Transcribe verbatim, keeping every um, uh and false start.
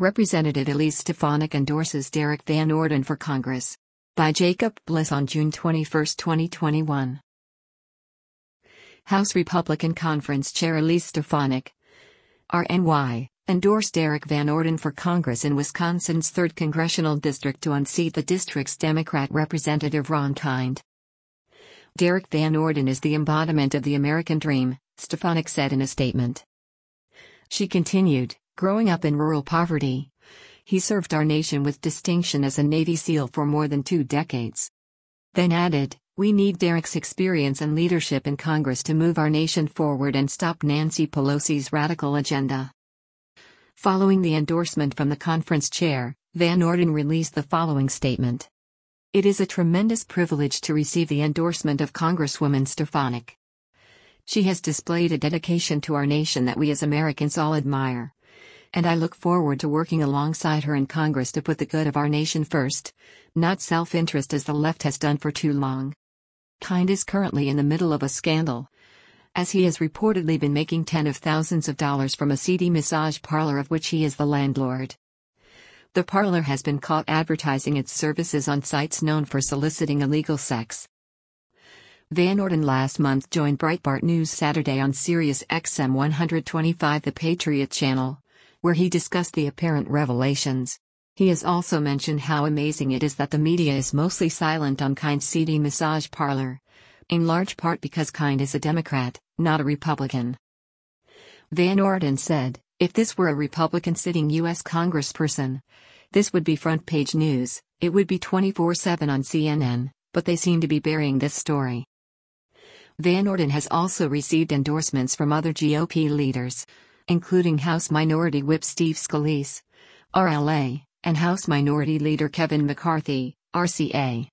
Representative Elise Stefanik endorses Derek Van Orden for Congress. By Jacob Bliss on June twenty-first, twenty twenty-one. House Republican Conference Chair Elise Stefanik, R N Y, endorsed Derek Van Orden for Congress in Wisconsin's third Congressional District to unseat the district's Democrat Representative Ron Kind. Derek Van Orden is the embodiment of the American dream, Stefanik said in a statement. She continued, growing up in rural poverty, he served our nation with distinction as a Navy SEAL for more than two decades. Then added, we need Derek's experience and leadership in Congress to move our nation forward and stop Nancy Pelosi's radical agenda. Following the endorsement from the conference chair, Van Orden released the following statement. It is a tremendous privilege to receive the endorsement of Congresswoman Stefanik. She has displayed a dedication to our nation that we as Americans all admire. And I look forward to working alongside her in Congress to put the good of our nation first, not self-interest as the left has done for too long. Kind is currently in the middle of a scandal, as he has reportedly been making tens of thousands of dollars from a seedy massage parlor of which he is the landlord. The parlor has been caught advertising its services on sites known for soliciting illegal sex. Van Orden last month joined Breitbart News Saturday on Sirius X M one twenty-five The Patriot Channel, where he discussed the apparent revelations. He has also mentioned how amazing it is that the media is mostly silent on Kind's seedy massage parlor, in large part because Kind is a Democrat, not a Republican. Van Orden said, if this were a Republican sitting U S congressperson, this would be front-page news, it would be twenty-four seven on C N N, but they seem to be burying this story. Van Orden has also received endorsements from other G O P leaders, including House Minority Whip Steve Scalise, R L A, and House Minority Leader Kevin McCarthy, R C A.